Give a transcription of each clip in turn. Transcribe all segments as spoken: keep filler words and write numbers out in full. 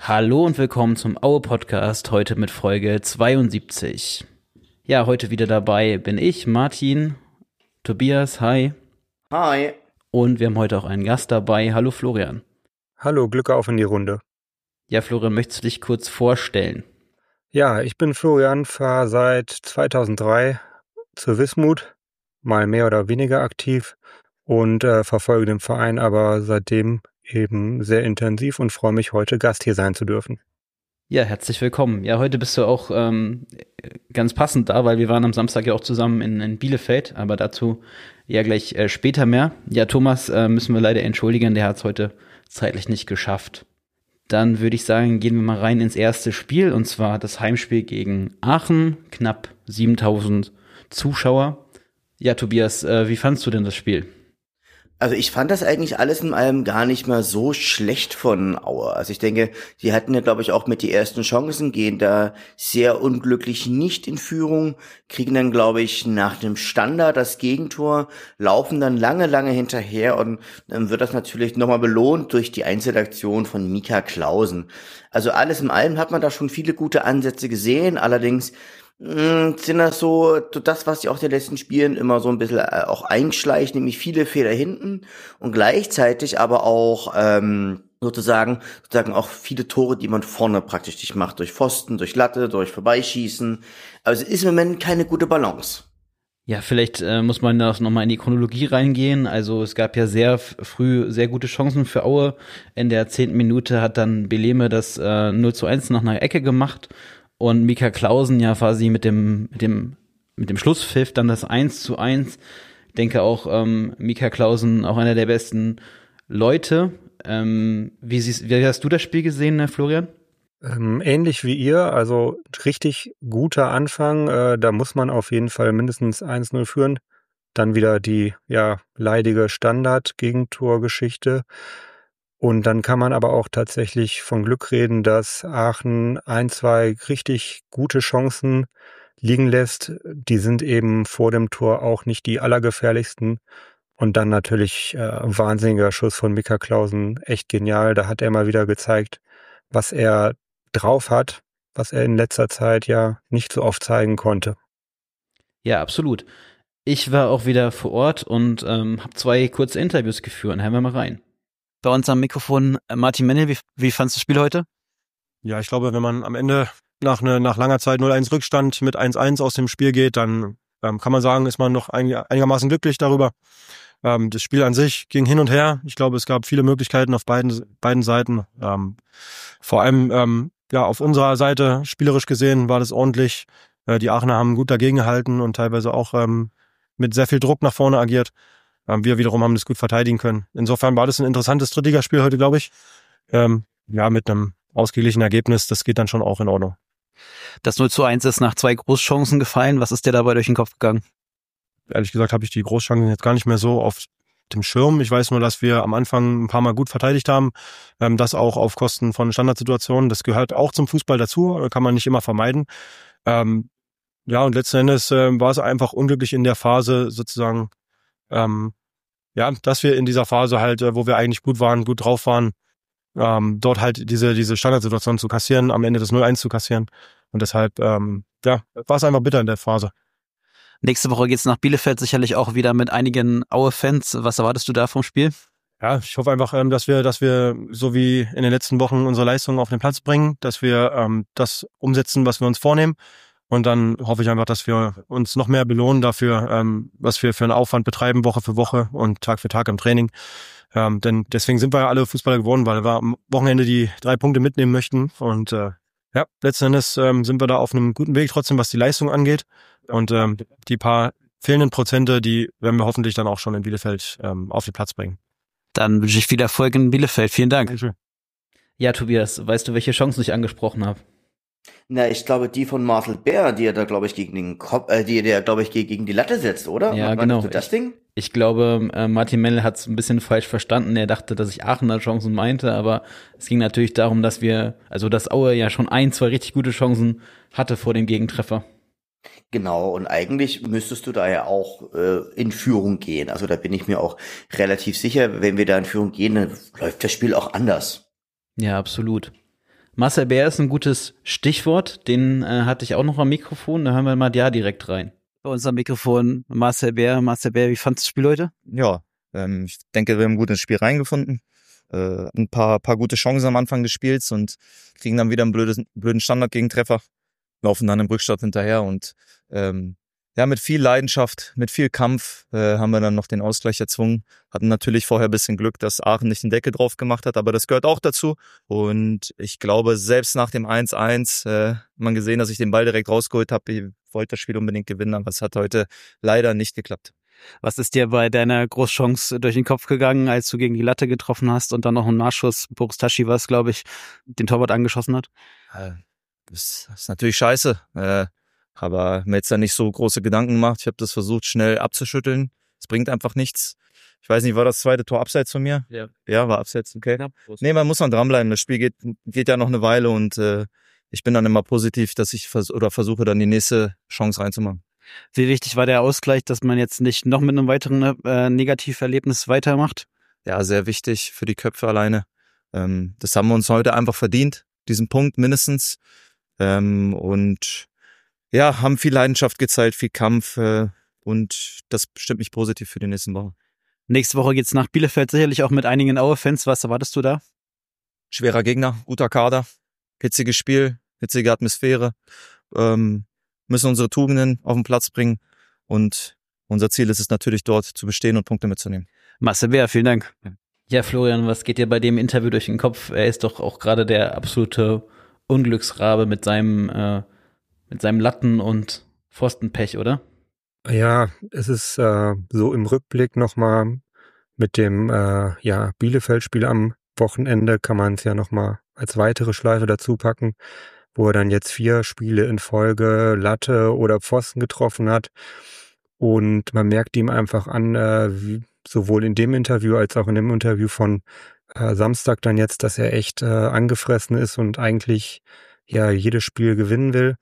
Hallo und willkommen zum Aue-Podcast, heute mit Folge zweiundsiebzig. Ja, heute wieder dabei bin ich, Martin, Tobias, hi. Hi. Und wir haben heute auch einen Gast dabei, hallo Florian. Hallo, Glück auf in die Runde. Ja, Florian, möchtest du dich kurz vorstellen? Ja, ich bin Florian, fahre seit zweitausenddrei zur Wismut, mal mehr oder weniger aktiv und äh, verfolge den Verein aber seitdem eben sehr intensiv und freue mich, heute Gast hier sein zu dürfen. Ja, herzlich willkommen. Ja, heute bist du auch ähm, ganz passend da, weil wir waren am Samstag ja auch zusammen in, in Bielefeld, aber dazu ja gleich äh, später mehr. Ja, Thomas äh, müssen wir leider entschuldigen, der hat es heute zeitlich nicht geschafft. Dann würde ich sagen, gehen wir mal rein ins erste Spiel, und zwar das Heimspiel gegen Aachen, knapp siebentausend Zuschauer. Ja, Tobias, äh, wie fandst du denn das Spiel? Also ich fand das eigentlich alles in allem gar nicht mal so schlecht von Aue. Also ich denke, die hatten ja, glaube ich, auch mit die ersten Chancen, gehen da sehr unglücklich nicht in Führung, kriegen dann, glaube ich, nach dem Standard das Gegentor, laufen dann lange, lange hinterher und dann wird das natürlich nochmal belohnt durch die Einzelaktion von Mika Clausen. Also alles in allem hat man da schon viele gute Ansätze gesehen, allerdings sind das so das, was sich auch in den letzten Spielen immer so ein bisschen auch einschleicht, nämlich viele Fehler hinten und gleichzeitig aber auch ähm, sozusagen sozusagen auch viele Tore, die man vorne praktisch nicht macht, durch Pfosten, durch Latte, durch Vorbeischießen. Also es ist im Moment keine gute Balance. Ja, vielleicht äh, muss man da nochmal in die Chronologie reingehen. Also es gab ja sehr f- früh sehr gute Chancen für Aue. In der zehnten Minute hat dann Beleme das äh, null zu eins nach einer Ecke gemacht. Und Mika Clausen ja quasi mit dem, mit dem, mit dem Schlusspfiff dann das eins zu eins. Ich denke auch, ähm, Mika Clausen auch einer der besten Leute. Ähm, wie, siehst, wie hast du das Spiel gesehen, ne, Florian? Ähm, ähnlich wie ihr, also richtig guter Anfang. Äh, da muss man auf jeden Fall mindestens eins null führen. Dann wieder die, ja, leidige Standard-Gegentorgeschichte. Und dann kann man aber auch tatsächlich von Glück reden, dass Aachen ein, zwei richtig gute Chancen liegen lässt. Die sind eben vor dem Tor auch nicht die allergefährlichsten. Und dann natürlich äh, wahnsinniger Schuss von Mika Clausen, echt genial. Da hat er mal wieder gezeigt, was er drauf hat, was er in letzter Zeit ja nicht so oft zeigen konnte. Ja, absolut. Ich war auch wieder vor Ort und ähm, habe zwei kurze Interviews geführt. Hören wir mal rein. Bei uns am Mikrofon äh, Martin Mennel, wie, wie fandst du das Spiel heute? Ja, ich glaube, wenn man am Ende nach, ne, nach langer Zeit null eins Rückstand mit eins eins aus dem Spiel geht, dann ähm, kann man sagen, ist man noch einig, einigermaßen glücklich darüber. Ähm, das Spiel an sich ging hin und her. Ich glaube, es gab viele Möglichkeiten auf beiden, beiden Seiten. Ähm, vor allem ähm, ja auf unserer Seite, spielerisch gesehen, war das ordentlich. Äh, die Aachener haben gut dagegen gehalten und teilweise auch ähm, mit sehr viel Druck nach vorne agiert. Ähm, wir wiederum haben das gut verteidigen können. Insofern war das ein interessantes Drittligaspiel heute, glaube ich. Ähm, ja, mit einem ausgeglichenen Ergebnis, das geht dann schon auch in Ordnung. Das null zu eins ist nach zwei Großchancen gefallen. Was ist dir dabei durch den Kopf gegangen? Ehrlich gesagt habe ich die Großchancen jetzt gar nicht mehr so auf dem Schirm. Ich weiß nur, dass wir am Anfang ein paar Mal gut verteidigt haben. Ähm, das auch auf Kosten von Standardsituationen. Das gehört auch zum Fußball dazu, kann man nicht immer vermeiden. Ähm, ja, und letzten Endes äh, war es einfach unglücklich in der Phase sozusagen, ähm, ja, dass wir in dieser Phase halt, äh, wo wir eigentlich gut waren, gut drauf waren, ähm, dort halt diese diese Standardsituation zu kassieren, am Ende das null eins zu kassieren. Und deshalb, ähm, ja, war es einfach bitter in der Phase. Nächste Woche geht's nach Bielefeld, sicherlich auch wieder mit einigen Aue-Fans. Was erwartest du da vom Spiel? Ja, ich hoffe einfach, ähm, dass wir, dass wir so wie in den letzten Wochen unsere Leistungen auf den Platz bringen, dass wir ähm, das umsetzen, was wir uns vornehmen. Und dann hoffe ich einfach, dass wir uns noch mehr belohnen dafür, ähm, was wir für einen Aufwand betreiben, Woche für Woche und Tag für Tag im Training. Ähm, denn deswegen sind wir ja alle Fußballer geworden, weil wir am Wochenende die drei Punkte mitnehmen möchten. Und äh, ja, letzten Endes ähm, sind wir da auf einem guten Weg trotzdem, was die Leistung angeht. Und ähm, die paar fehlenden Prozente, die werden wir hoffentlich dann auch schon in Bielefeld ähm, auf den Platz bringen. Dann wünsche ich viel Erfolg in Bielefeld. Vielen Dank. Dankeschön. Ja, Tobias, weißt du, welche Chancen ich angesprochen habe? Na, ich glaube, die von Marcel Bär, die er da, glaube ich, gegen den Kopf, äh, die der, glaube ich, gegen die Latte setzt, oder? Ja, Meinst genau. du das Ding? Ich, ich glaube, äh, Martin Mennel hat es ein bisschen falsch verstanden. Er dachte, dass ich Aachener Chancen meinte, aber es ging natürlich darum, dass wir, also dass Aue ja schon ein, zwei richtig gute Chancen hatte vor dem Gegentreffer. Genau, und eigentlich müsstest du da ja auch äh, in Führung gehen. Also da bin ich mir auch relativ sicher, wenn wir da in Führung gehen, dann läuft das Spiel auch anders. Ja, absolut. Marcel Bär ist ein gutes Stichwort, den äh, hatte ich auch noch am Mikrofon, da hören wir mal ja direkt rein. Bei uns am Mikrofon Marcel Bär. Marcel Bär, wie fandest du das Spiel heute? Ja, ähm, ich denke, wir haben gut ins Spiel reingefunden. Äh, ein paar, paar gute Chancen am Anfang des Spiels und kriegen dann wieder einen blödes, blöden Standard-Gegentreffer, laufen dann im Rückstand hinterher und ähm, ja, mit viel Leidenschaft, mit viel Kampf äh, haben wir dann noch den Ausgleich erzwungen. Hatten natürlich vorher ein bisschen Glück, dass Aachen nicht den Deckel drauf gemacht hat, aber das gehört auch dazu. Und ich glaube, selbst nach dem eins eins, äh, man gesehen, dass ich den Ball direkt rausgeholt habe. Ich wollte das Spiel unbedingt gewinnen, aber es hat heute leider nicht geklappt. Was ist dir bei deiner Großchance durch den Kopf gegangen, als du gegen die Latte getroffen hast und dann noch einen Nachschuss, Boris Taschi war es, glaube ich, den Torwart angeschossen hat? Äh, das ist natürlich scheiße. Äh, Aber mir jetzt da nicht so große Gedanken gemacht. Ich habe das versucht, schnell abzuschütteln. Es bringt einfach nichts. Ich weiß nicht, war das zweite Tor abseits von mir? Ja. Ja, war abseits, okay. Ja, nee, man muss dann dranbleiben. Das Spiel geht, geht ja noch eine Weile und äh, ich bin dann immer positiv, dass ich vers- oder versuche, dann die nächste Chance reinzumachen. Wie wichtig war der Ausgleich, dass man jetzt nicht noch mit einem weiteren äh, Negativerlebnis weitermacht? Ja, sehr wichtig für die Köpfe alleine. Ähm, das haben wir uns heute einfach verdient, diesen Punkt mindestens. Ähm, und ja, haben viel Leidenschaft gezeigt, viel Kampf äh, und das bestimmt mich positiv für die nächsten Wochen. Nächste Woche geht's nach Bielefeld, sicherlich auch mit einigen Aue-Fans. Was erwartest du da? Schwerer Gegner, guter Kader, hitziges Spiel, hitzige Atmosphäre. Ähm, müssen unsere Tugenden auf den Platz bringen und unser Ziel ist es natürlich dort zu bestehen und Punkte mitzunehmen. Marcel Bär, vielen Dank. Ja, Florian, was geht dir bei dem Interview durch den Kopf? Er ist doch auch gerade der absolute Unglücksrabe mit seinem äh, mit seinem Latten- und Pfostenpech, oder? Ja, es ist äh, so im Rückblick nochmal mit dem äh, ja, Bielefeld-Spiel am Wochenende kann man es ja nochmal als weitere Schleife dazu packen, wo er dann jetzt vier Spiele in Folge Latte oder Pfosten getroffen hat. Und man merkt ihm einfach an, äh, wie, sowohl in dem Interview als auch in dem Interview von äh, Samstag dann jetzt, dass er echt äh, angefressen ist und eigentlich ja jedes Spiel gewinnen will.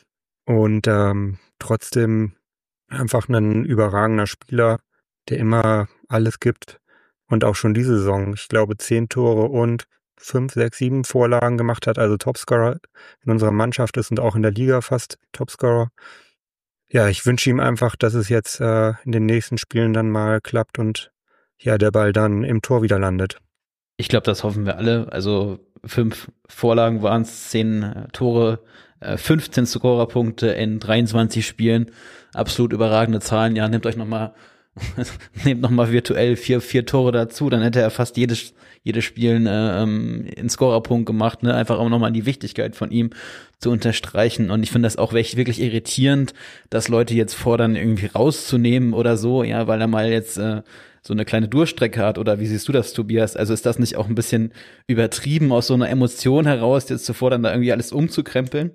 Und ähm, trotzdem einfach ein überragender Spieler, der immer alles gibt. Und auch schon diese Saison, ich glaube, zehn Tore und fünf, sechs, sieben Vorlagen gemacht hat. Also Topscorer in unserer Mannschaft ist und auch in der Liga fast Topscorer. Ja, ich wünsche ihm einfach, dass es jetzt äh, in den nächsten Spielen dann mal klappt und ja, der Ball dann im Tor wieder landet. Ich glaube, das hoffen wir alle. Also fünf Vorlagen waren es, zehn äh, Tore, äh, fünfzehn Scorerpunkte in dreiundzwanzig Spielen. Absolut überragende Zahlen. Ja, nehmt euch nochmal nehmt nochmal virtuell vier, vier Tore dazu. Dann hätte er fast jedes, jedes Spiel äh, ähm, einen Scorerpunkt gemacht. Ne? Einfach auch nochmal die Wichtigkeit von ihm zu unterstreichen. Und ich finde das auch wirklich irritierend, dass Leute jetzt fordern, irgendwie rauszunehmen oder so. Ja, weil er mal jetzt äh, so eine kleine Durchstrecke hat, oder wie siehst du das, Tobias? Also ist das nicht auch ein bisschen übertrieben, aus so einer Emotion heraus jetzt zu fordern, da irgendwie alles umzukrempeln?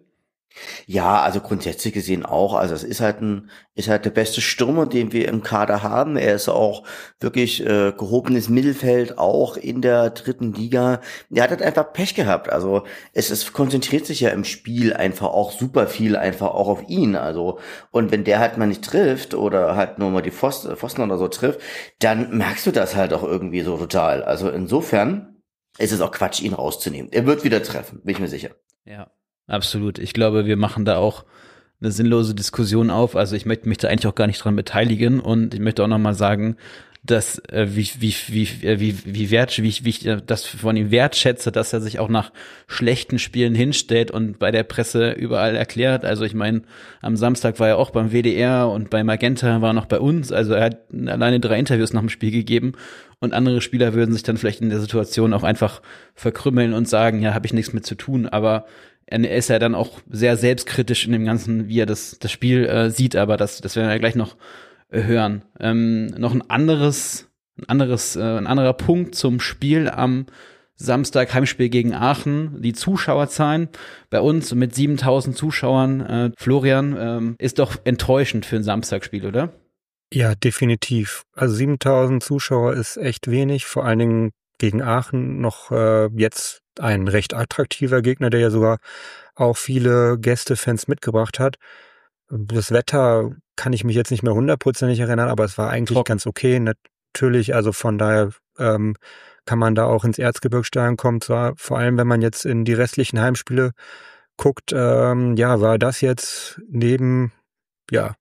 Ja, also grundsätzlich gesehen auch. Also es ist halt ein, ist halt der beste Stürmer, den wir im Kader haben. Er ist auch wirklich äh, gehobenes Mittelfeld, auch in der dritten Liga. Er hat halt einfach Pech gehabt. Also es, es konzentriert sich ja im Spiel einfach auch super viel einfach auch auf ihn. Also und wenn der halt mal nicht trifft oder halt nur mal die Pfosten, Pfosten oder so trifft, dann merkst du das halt auch irgendwie so total. Also insofern ist es auch Quatsch, ihn rauszunehmen. Er wird wieder treffen, bin ich mir sicher. Ja. Absolut. Ich glaube, wir machen da auch eine sinnlose Diskussion auf. Also ich möchte mich da eigentlich auch gar nicht dran beteiligen und ich möchte auch nochmal sagen, dass äh, wie wie wie wie wie wert wie ich, wie ich das von ihm wertschätze, dass er sich auch nach schlechten Spielen hinstellt und bei der Presse überall erklärt. Also ich meine, am Samstag war er auch beim W D R und bei Magenta war er noch bei uns. Also er hat alleine drei Interviews nach dem Spiel gegeben und andere Spieler würden sich dann vielleicht in der Situation auch einfach verkrümmeln und sagen, ja, habe ich nichts mit zu tun. Aber er ist ja dann auch sehr selbstkritisch in dem Ganzen, wie er das das Spiel äh, sieht. Aber das das werden wir gleich noch hören. Ähm, noch ein anderes, ein anderes, äh, ein anderer Punkt zum Spiel am Samstag, Heimspiel gegen Aachen. Die Zuschauerzahlen bei uns mit siebentausend Zuschauern, äh, Florian, ähm, ist doch enttäuschend für ein Samstagsspiel, oder? Ja, definitiv. Also siebentausend Zuschauer ist echt wenig, vor allen Dingen gegen Aachen noch äh, jetzt ein recht attraktiver Gegner, der ja sogar auch viele Gästefans mitgebracht hat. Das Wetter kann ich mich jetzt nicht mehr hundertprozentig erinnern, aber es war eigentlich Trocken. ganz okay. natürlich, also von daher ähm, kann man da auch ins Erzgebirgsstadion kommen. Zwar vor allem, wenn man jetzt in die restlichen Heimspiele guckt, ähm, ja, war das jetzt neben ja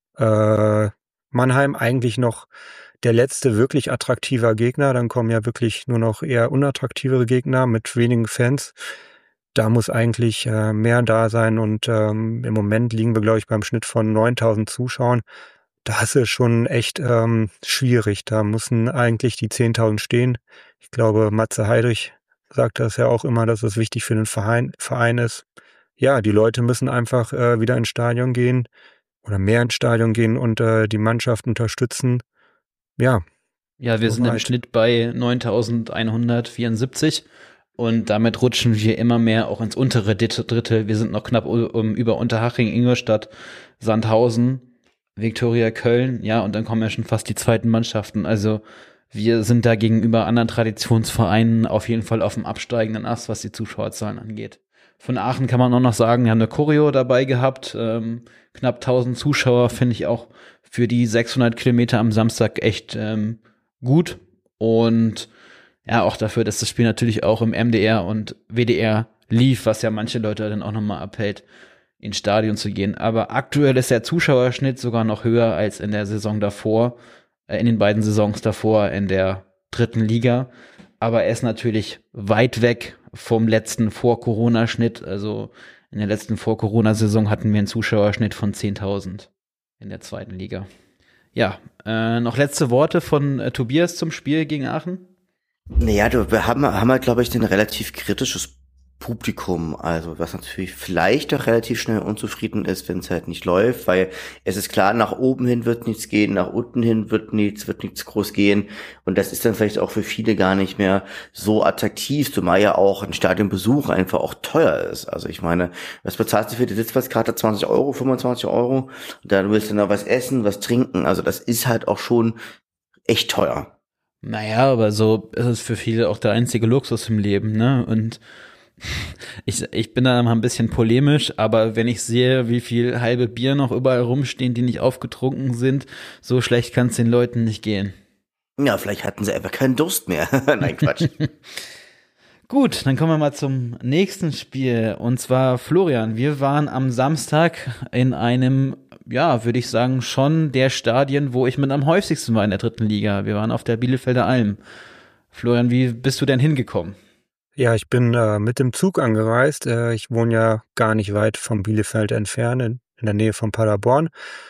äh, Mannheim eigentlich noch der letzte wirklich attraktiver Gegner. Dann kommen ja wirklich nur noch eher unattraktivere Gegner mit wenigen Fans. Da muss eigentlich äh, mehr da sein und ähm, im Moment liegen wir, glaube ich, beim Schnitt von neuntausend Zuschauern. Das ist schon echt ähm, schwierig. Da müssen eigentlich die zehntausend stehen. Ich glaube, Matze Heidrich sagt das ja auch immer, dass es wichtig für den Verein, Verein ist. Ja, die Leute müssen einfach äh, wieder ins Stadion gehen oder mehr ins Stadion gehen und äh, die Mannschaft unterstützen. Ja. Ja, wir so sind im weit. Schnitt bei neuntausendeinhundertvierundsiebzig und damit rutschen wir immer mehr auch ins untere Drittel. Wir sind noch knapp um, über Unterhaching, Ingolstadt, Sandhausen, Viktoria Köln, ja, und dann kommen ja schon fast die zweiten Mannschaften. Also wir sind da gegenüber anderen Traditionsvereinen auf jeden Fall auf dem absteigenden Ast, was die Zuschauerzahlen angeht. Von Aachen kann man auch noch sagen, wir haben eine Choreo dabei gehabt, ähm, knapp tausend Zuschauer, finde ich auch für die sechshundert Kilometer am Samstag echt ähm, gut. Und ja, auch dafür, dass das Spiel natürlich auch im M D R und W D R lief, was ja manche Leute dann auch nochmal abhält, ins Stadion zu gehen. Aber aktuell ist der Zuschauerschnitt sogar noch höher als in der Saison davor, äh, in den beiden Saisons davor in der dritten Liga. Aber er ist natürlich weit weg vom letzten Vor-Corona-Schnitt. Also in der letzten Vor-Corona-Saison hatten wir einen Zuschauerschnitt von zehntausend in der zweiten Liga. Ja, äh, noch letzte Worte von äh, Tobias zum Spiel gegen Aachen? Naja, du, wir haben, haben halt, glaube ich, ein relativ kritisches Publikum, also was natürlich vielleicht auch relativ schnell unzufrieden ist, wenn es halt nicht läuft, weil es ist klar, nach oben hin wird nichts gehen, nach unten hin wird nichts, wird nichts groß gehen und das ist dann vielleicht auch für viele gar nicht mehr so attraktiv, zumal ja auch ein Stadionbesuch einfach auch teuer ist. Also ich meine, was bezahlst du für die Sitzplatzkarte? zwanzig Euro, fünfundzwanzig Euro? Und dann willst du noch was essen, was trinken, also das ist halt auch schon echt teuer. Naja, aber so ist es für viele auch der einzige Luxus im Leben, ne? Und ich, ich bin da mal ein bisschen polemisch, aber wenn ich sehe, wie viel halbe Bier noch überall rumstehen, die nicht aufgetrunken sind, so schlecht kann es den Leuten nicht gehen. Ja, vielleicht hatten sie einfach keinen Durst mehr. Nein, Quatsch. Gut, dann kommen wir mal zum nächsten Spiel. Und zwar, Florian, wir waren am Samstag in einem, ja, würde ich sagen, schon der Stadien, wo ich mit am häufigsten war in der dritten Liga. Wir waren auf der Bielefelder Alm. Florian, wie bist du denn hingekommen? Ja, ich bin äh, mit dem Zug angereist. Äh, ich wohne ja gar nicht weit vom Bielefeld entfernt, in, in der Nähe von Paderborn.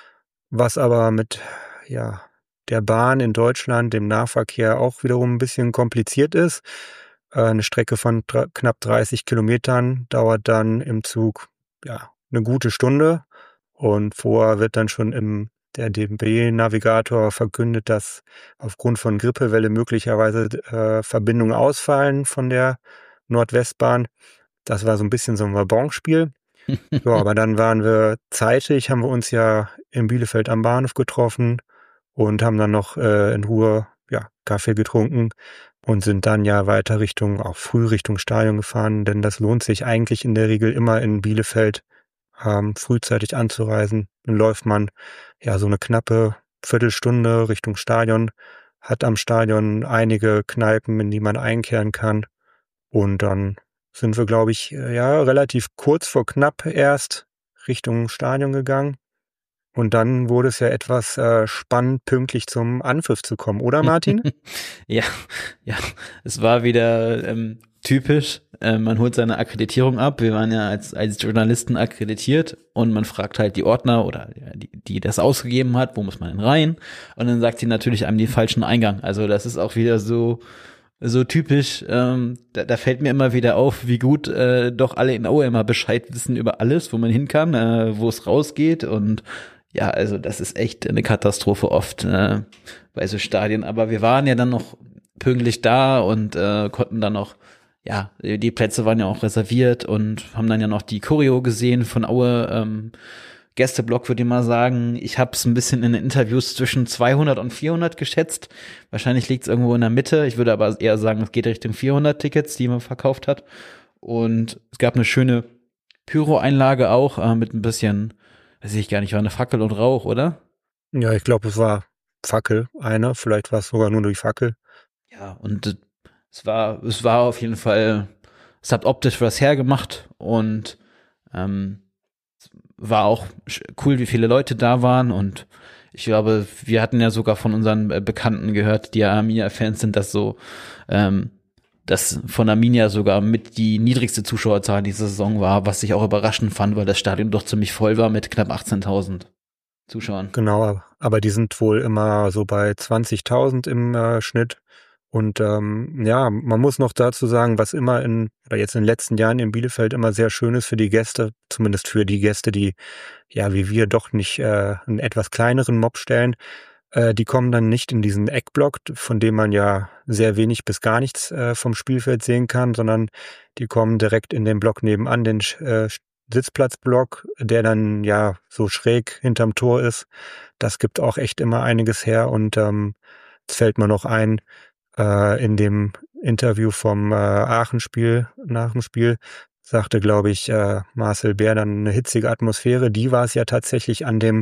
Was aber mit ja der Bahn in Deutschland, dem Nahverkehr auch wiederum ein bisschen kompliziert ist. Äh, eine Strecke von dr- knapp dreißig Kilometern dauert dann im Zug ja eine gute Stunde. Und vorher wird dann schon im der D B-Navigator verkündet, dass aufgrund von Grippewelle möglicherweise äh, Verbindungen ausfallen von der Nordwestbahn. Das war so ein bisschen so ein Wabonspiel. Ja, aber dann waren wir zeitig, haben wir uns ja in Bielefeld am Bahnhof getroffen und haben dann noch äh, in Ruhe ja, Kaffee getrunken und sind dann ja weiter Richtung, auch früh Richtung Stadion gefahren, denn das lohnt sich eigentlich in der Regel immer in Bielefeld ähm, frühzeitig anzureisen. Dann läuft man ja so eine knappe Viertelstunde Richtung Stadion, hat am Stadion einige Kneipen, in die man einkehren kann. Und dann sind wir, glaube ich, ja relativ kurz vor knapp erst Richtung Stadion gegangen. Und dann wurde es ja etwas äh, spannend, pünktlich zum Anpfiff zu kommen, oder Martin? ja, ja, es war wieder ähm, typisch. Äh, man holt seine Akkreditierung ab. Wir waren ja als als Journalisten akkreditiert und man fragt halt die Ordner oder die, die das ausgegeben hat, wo muss man denn rein? Und dann sagt sie natürlich einem den falschen Eingang. Also das ist auch wieder so so typisch. Ähm, da, da fällt mir immer wieder auf, wie gut äh, doch alle in Aue immer Bescheid wissen über alles, wo man hin kann, äh, wo es rausgeht und ja, also das ist echt eine Katastrophe oft äh, bei so Stadien. Aber wir waren ja dann noch pünktlich da und äh, konnten dann noch, ja, die Plätze waren ja auch reserviert und haben dann ja noch die Choreo gesehen von Aue. Ähm, Gästeblock würde ich mal sagen. Ich habe es ein bisschen in den Interviews zwischen zweihundert und vierhundert geschätzt. Wahrscheinlich liegt es irgendwo in der Mitte. Ich würde aber eher sagen, es geht Richtung vierhundert Tickets, die man verkauft hat. Und es gab eine schöne Pyro-Einlage auch äh, mit ein bisschen, weiß ich gar nicht, war eine Fackel und Rauch, oder? Ja, ich glaube, es war Fackel eine, vielleicht war es sogar nur die Fackel. Ja, und äh, es war, es war auf jeden Fall, es hat optisch was hergemacht und ähm, es war auch sch- cool, wie viele Leute da waren und ich glaube, wir hatten ja sogar von unseren äh, Bekannten gehört, die ja Arminia-Fans sind, dass so, ähm, dass von Arminia sogar mit die niedrigste Zuschauerzahl diese Saison war, was ich auch überraschend fand, weil das Stadion doch ziemlich voll war mit knapp achtzehntausend Zuschauern. Genau, aber die sind wohl immer so bei zwanzigtausend im äh, Schnitt. Und ähm, ja, man muss noch dazu sagen, was immer in, oder jetzt in den letzten Jahren in Bielefeld immer sehr schön ist für die Gäste, zumindest für die Gäste, die, ja, wie wir doch nicht äh, einen etwas kleineren Mob stellen, äh, die kommen dann nicht in diesen Eckblock, von dem man ja sehr wenig bis gar nichts äh, vom Spielfeld sehen kann, sondern die kommen direkt in den Block nebenan, den äh, Sitzplatzblock, der dann ja so schräg hinterm Tor ist. Das gibt auch echt immer einiges her und ähm, es fällt mir noch ein, äh, in dem Interview vom äh, Aachen-Spiel, nach dem Spiel, sagte, glaube ich, äh, Marcel Bär dann eine hitzige Atmosphäre. Die war es ja tatsächlich an dem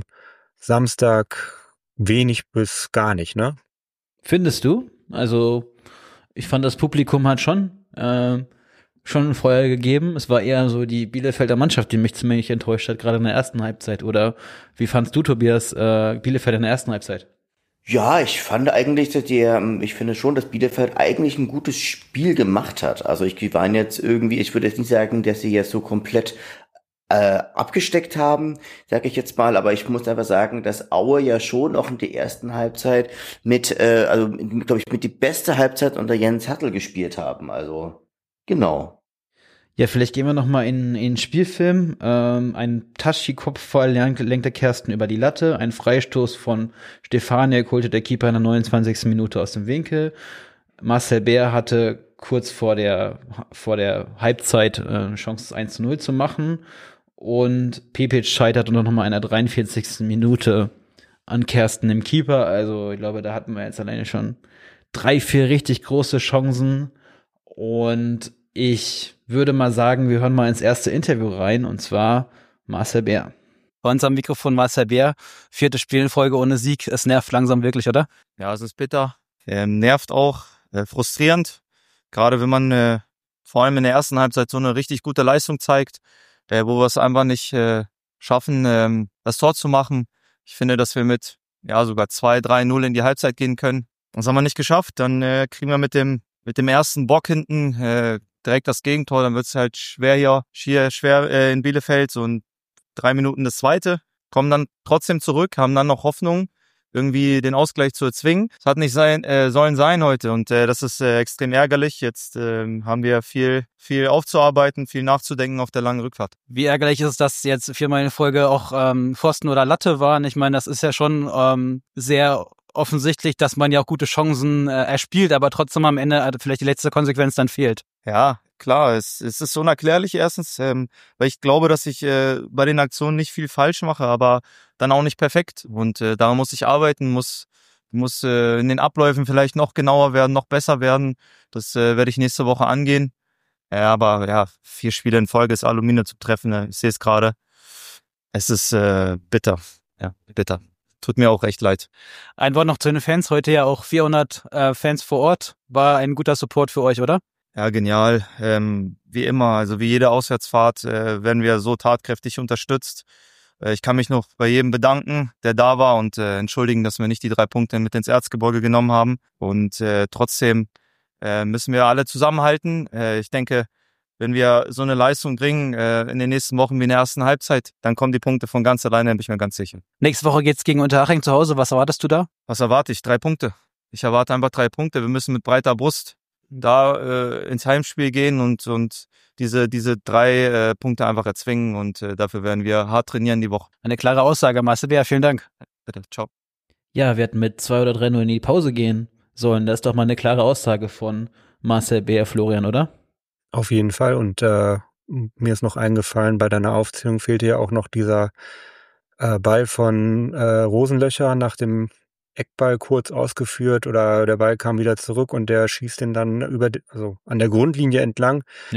Samstag wenig bis gar nicht, ne? Findest du? Also, ich fand, das Publikum hat schon, äh, schon ein Feuer gegeben. Es war eher so die Bielefelder Mannschaft, die mich ziemlich enttäuscht hat, gerade in der ersten Halbzeit. Oder wie fandst du, Tobias, äh, Bielefeld in der ersten Halbzeit? Ja, ich fand eigentlich, dass die, ähm, ich finde schon, dass Bielefeld eigentlich ein gutes Spiel gemacht hat. Also ich, die waren jetzt irgendwie, ich würde jetzt nicht sagen, dass sie jetzt so komplett äh, abgesteckt haben, sage ich jetzt mal, aber ich muss einfach sagen, dass Aue ja schon auch in der ersten Halbzeit mit, äh, also glaube ich, mit die beste Halbzeit unter Jens Hertel gespielt haben. Also genau. Ja, vielleicht gehen wir noch mal in, in den Spielfilm. Ähm, ein Taschi-Kopfball lenkte Kersten über die Latte. Ein Freistoß von Stefaniak holte der Keeper in der neunundzwanzigsten Minute aus dem Winkel. Marcel Bär hatte kurz vor der, vor der Halbzeit äh, eine Chance, eins zu null zu machen. Und Pepic scheitert noch mal in der dreiundvierzigsten Minute an Kersten, dem Keeper. Also ich glaube, da hatten wir jetzt alleine schon drei, vier richtig große Chancen. Und ich würde mal sagen, wir hören mal ins erste Interview rein, und zwar Marcel Bär. Bei uns am Mikrofon Marcel Bär, viertes Spiel in Folge ohne Sieg. Es nervt langsam wirklich, oder? Ja, es ist bitter, ähm, nervt auch, äh, frustrierend. Gerade wenn man äh, vor allem in der ersten Halbzeit so eine richtig gute Leistung zeigt, äh, wo wir es einfach nicht äh, schaffen, ähm, das Tor zu machen. Ich finde, dass wir mit ja sogar zwei drei null in die Halbzeit gehen können. Das haben wir nicht geschafft. Dann äh, kriegen wir mit dem mit dem ersten Bock hinten äh, direkt das Gegentor. Dann wird es halt schwer hier, hier schwer äh, in Bielefeld. So in drei Minuten das zweite. Kommen dann trotzdem zurück, haben dann noch Hoffnung, irgendwie den Ausgleich zu erzwingen. Es hat nicht sein, äh, sollen sein heute und äh, das ist äh, extrem ärgerlich. Jetzt äh, haben wir viel, viel aufzuarbeiten, viel nachzudenken auf der langen Rückfahrt. Wie ärgerlich ist es, dass jetzt viermal in Folge auch ähm, Pfosten oder Latte waren? Ich meine, das ist ja schon ähm, sehr offensichtlich, dass man ja auch gute Chancen äh, erspielt, aber trotzdem am Ende vielleicht die letzte Konsequenz dann fehlt. Ja, klar, es, es ist unerklärlich erstens, ähm, weil ich glaube, dass ich äh, bei den Aktionen nicht viel falsch mache, aber dann auch nicht perfekt. Und äh, da muss ich arbeiten, muss muss äh, in den Abläufen vielleicht noch genauer werden, noch besser werden. Das äh, werde ich nächste Woche angehen. Ja, aber ja, vier Spiele in Folge ist Aluminium zu treffen. Ne? Ich sehe es gerade. Es ist äh, bitter. Ja, bitter. Tut mir auch echt leid. Ein Wort noch zu den Fans. Heute ja auch vierhundert äh, Fans vor Ort. War ein guter Support für euch, oder? Ja, genial. Ähm, wie immer, also wie jede Auswärtsfahrt äh, werden wir so tatkräftig unterstützt. Äh, ich kann mich noch bei jedem bedanken, der da war und äh, entschuldigen, dass wir nicht die drei Punkte mit ins Erzgebirge genommen haben. Und äh, trotzdem äh, müssen wir alle zusammenhalten. Äh, ich denke, wenn wir so eine Leistung bringen äh, in den nächsten Wochen wie in der ersten Halbzeit, dann kommen die Punkte von ganz alleine, bin ich mir ganz sicher. Nächste Woche geht's gegen Unterhaching zu Hause. Was erwartest du da? Was erwarte ich? Drei Punkte. Ich erwarte einfach drei Punkte. Wir müssen mit breiter Brust da äh, ins Heimspiel gehen und und diese diese drei äh, Punkte einfach erzwingen und äh, dafür werden wir hart trainieren die Woche. Eine klare Aussage, Marcel Bär. Vielen Dank. Bitte, ciao. Ja, wir hätten mit zwei oder drei null in die Pause gehen sollen. Das ist doch mal eine klare Aussage von Marcel Bär, Florian, oder? Auf jeden Fall. Und äh, mir ist noch eingefallen, bei deiner Aufzählung fehlte ja auch noch dieser äh, Ball von äh, Rosenlöcher nach dem Eckball kurz ausgeführt oder der Ball kam wieder zurück und der schießt den dann über, die, also an der Grundlinie entlang. Ja.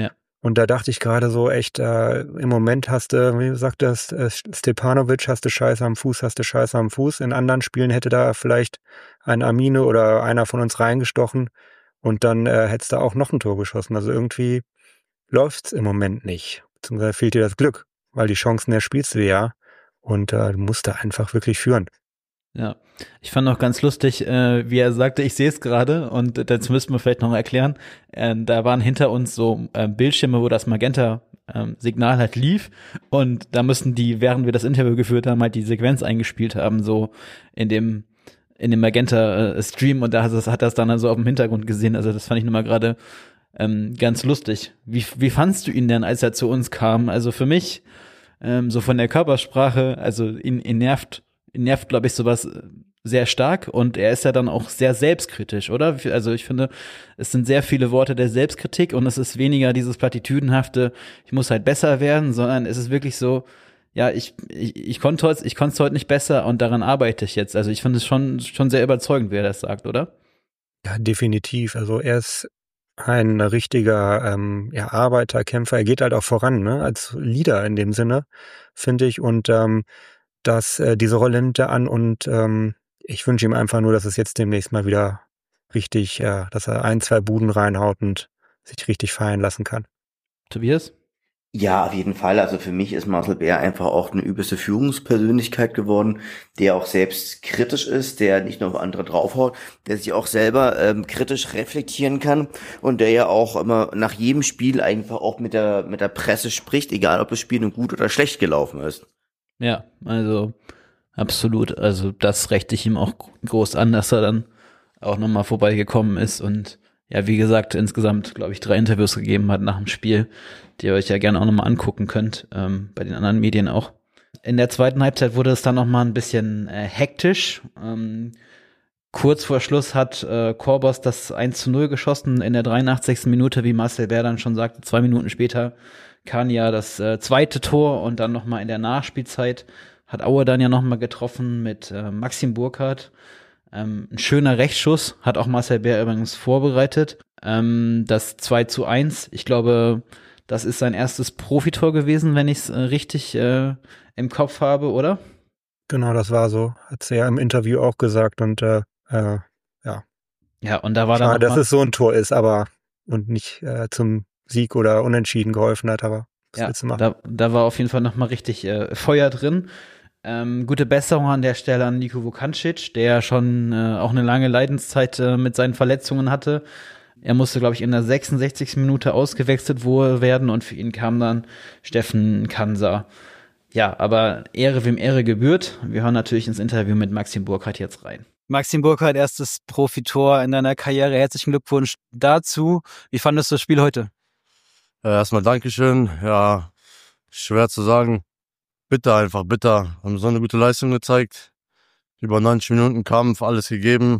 Und da dachte ich gerade so echt, äh, im Moment hast du, wie sagt das, äh, Stepanovic, hast du Scheiße am Fuß, hast du Scheiße am Fuß. In anderen Spielen hätte da vielleicht ein Amine oder einer von uns reingestochen und dann äh, hättest du auch noch ein Tor geschossen. Also irgendwie läuft's im Moment nicht. Beziehungsweise fehlt dir das Glück, weil die Chancen erspielst du ja und äh, du musst da einfach wirklich führen. Ja, ich fand auch ganz lustig, äh, wie er sagte, ich sehe es gerade und das müssen wir vielleicht noch erklären. Äh, da waren hinter uns so äh, Bildschirme, wo das Magenta-Signal ähm, halt lief und da müssen die, während wir das Interview geführt haben, halt die Sequenz eingespielt haben, so in dem in dem Magenta-Stream und da hat das, hat das dann also auf dem Hintergrund gesehen. Also das fand ich nochmal gerade ähm, ganz lustig. Wie, wie fandst du ihn denn, als er zu uns kam? Also für mich, ähm, so von der Körpersprache, also ihn, ihn nervt Ihn nervt, glaube ich, sowas sehr stark und er ist ja dann auch sehr selbstkritisch, oder? Also ich finde, es sind sehr viele Worte der Selbstkritik und es ist weniger dieses platitüdenhafte, ich muss halt besser werden, sondern es ist wirklich so, ja, ich ich, ich konnte heute ich konnte es heute nicht besser und daran arbeite ich jetzt. Also ich finde es schon schon sehr überzeugend, wie er das sagt, oder? Ja, definitiv. Also er ist ein richtiger ähm, ja, Arbeiter, Kämpfer. Er geht halt auch voran, ne? Als Leader in dem Sinne, finde ich. Und ähm, dass äh, diese Rolle nimmt er an und ähm, ich wünsche ihm einfach nur, dass es jetzt demnächst mal wieder richtig, äh, dass er ein, zwei Buden reinhaut und sich richtig feiern lassen kann. Tobias? Ja, auf jeden Fall. Also für mich ist Marcel Bär einfach auch eine übelste Führungspersönlichkeit geworden, der auch selbst kritisch ist, der nicht nur auf andere draufhaut, der sich auch selber ähm, kritisch reflektieren kann und der ja auch immer nach jedem Spiel einfach auch mit der mit der Presse spricht, egal ob das Spiel nun gut oder schlecht gelaufen ist. Ja, also absolut. Also das rechte ich ihm auch groß an, dass er dann auch nochmal vorbeigekommen ist und ja, wie gesagt, insgesamt, glaube ich, drei Interviews gegeben hat nach dem Spiel, die ihr euch ja gerne auch nochmal angucken könnt, ähm, bei den anderen Medien auch. In der zweiten Halbzeit wurde es dann nochmal ein bisschen äh, hektisch. Ähm, kurz vor Schluss hat äh, Korbos das eins zu null geschossen in der dreiundachtzigsten Minute, wie Marcel Bär dann schon sagte, zwei Minuten später kam ja das äh, zweite Tor und dann nochmal in der Nachspielzeit hat Aue dann ja nochmal getroffen mit äh, Maxim Burkhardt. Ähm, ein schöner Rechtsschuss, hat auch Marcel Bär übrigens vorbereitet. Ähm, das zwei zu eins, ich glaube, das ist sein erstes Profitor gewesen, wenn ich es äh, richtig äh, im Kopf habe, oder? Genau, das war so. Hat sie ja im Interview auch gesagt und äh, äh, ja. Ja, und da war Schade, dann dass es so ein Tor ist, aber und nicht äh, zum Sieg oder Unentschieden geholfen hat, aber was ja, willst du machen? Da, da war auf jeden Fall nochmal richtig äh, Feuer drin. Ähm, gute Besserung an der Stelle an Niko Vukancic, der schon äh, auch eine lange Leidenszeit äh, mit seinen Verletzungen hatte. Er musste, glaube ich, in der sechsundsechzigsten Minute ausgewechselt werden und für ihn kam dann Steffen Kansa. Ja, aber Ehre wem Ehre gebührt. Wir hören natürlich ins Interview mit Maxim Burkhardt jetzt rein. Maxim Burkhardt, erstes Profitor in deiner Karriere. Herzlichen Glückwunsch dazu. Wie fandest du das Spiel heute? Äh, erstmal Dankeschön. Ja, schwer zu sagen. Bitter einfach, bitter. Haben so eine gute Leistung gezeigt. Über neunzig Minuten Kampf, alles gegeben.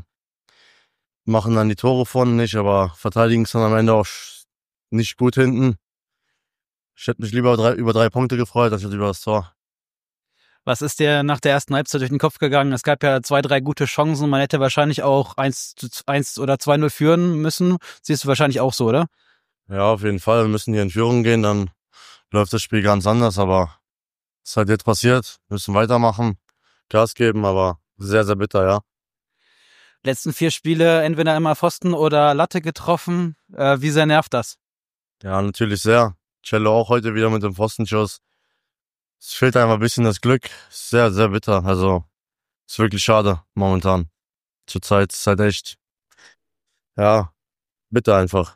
Machen dann die Tore von nicht, aber verteidigen es dann am Ende auch nicht gut hinten. Ich hätte mich lieber drei, über drei Punkte gefreut, als über das Tor. Was ist dir nach der ersten Halbzeit durch den Kopf gegangen? Es gab ja zwei, drei gute Chancen. Man hätte wahrscheinlich auch eins oder zwei null führen müssen. Siehst du wahrscheinlich auch so, oder? Ja, auf jeden Fall. Wir müssen hier in Führung gehen, dann läuft das Spiel ganz anders, aber es ist halt jetzt passiert. Wir müssen weitermachen, Gas geben, aber sehr, sehr bitter, ja. Letzten vier Spiele entweder immer Pfosten oder Latte getroffen. Äh, wie sehr nervt das? Ja, natürlich sehr. Cello auch heute wieder mit dem Pfostenschuss. Es fehlt einfach ein bisschen das Glück. Sehr, sehr bitter. Also, ist wirklich schade momentan. Zurzeit ist es halt echt, ja, bitter einfach.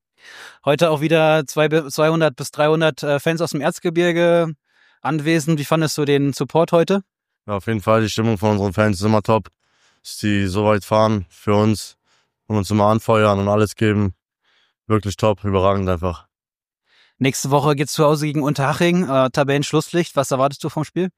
Heute auch wieder zweihundert bis dreihundert Fans aus dem Erzgebirge anwesend. Wie fandest du den Support heute? Ja, auf jeden Fall. Die Stimmung von unseren Fans ist immer top. Dass die so weit fahren für uns und uns immer anfeuern und alles geben. Wirklich top, überragend einfach. Nächste Woche geht's zu Hause gegen Unterhaching, äh, Tabellenschlusslicht. Was erwartest du vom Spiel?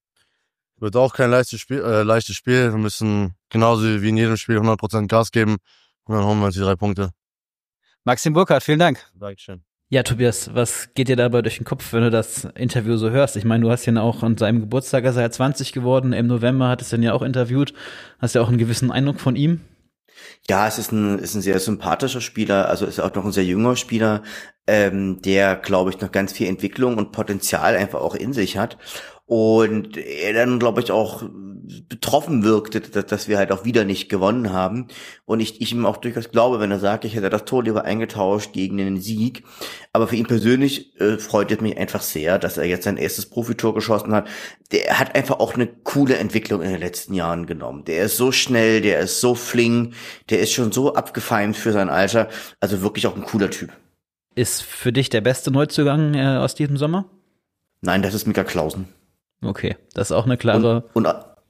Wird auch kein leichtes Spiel, äh, leichtes Spiel. Wir müssen genauso wie in jedem Spiel hundert Prozent Gas geben und dann holen wir uns die drei Punkte. Maxim Burkhardt, vielen Dank. Dankeschön. Ja, Tobias, was geht dir dabei durch den Kopf, wenn du das Interview so hörst? Ich meine, du hast ihn auch an seinem Geburtstag, ist er ja zwanzig geworden, im November hattest du ihn ja auch interviewt. Hast ja auch einen gewissen Eindruck von ihm? Ja, es ist ein, ist ein sehr sympathischer Spieler, also ist auch noch ein sehr junger Spieler, ähm, der, glaube ich, noch ganz viel Entwicklung und Potenzial einfach auch in sich hat. Und er dann, glaube ich, auch betroffen wirkte, dass, dass wir halt auch wieder nicht gewonnen haben. Und ich, ich ihm auch durchaus glaube, wenn er sagt, ich hätte das Tor lieber eingetauscht gegen den Sieg. Aber für ihn persönlich äh, freut es mich einfach sehr, dass er jetzt sein erstes Profitor geschossen hat. Der hat einfach auch eine coole Entwicklung in den letzten Jahren genommen. Der ist so schnell, der ist so flink, der ist schon so abgefeimt für sein Alter. Also wirklich auch ein cooler Typ. Ist für dich der beste Neuzugang äh, aus diesem Sommer? Nein, das ist Mika Clausen. Okay, das ist auch eine klare, Und, und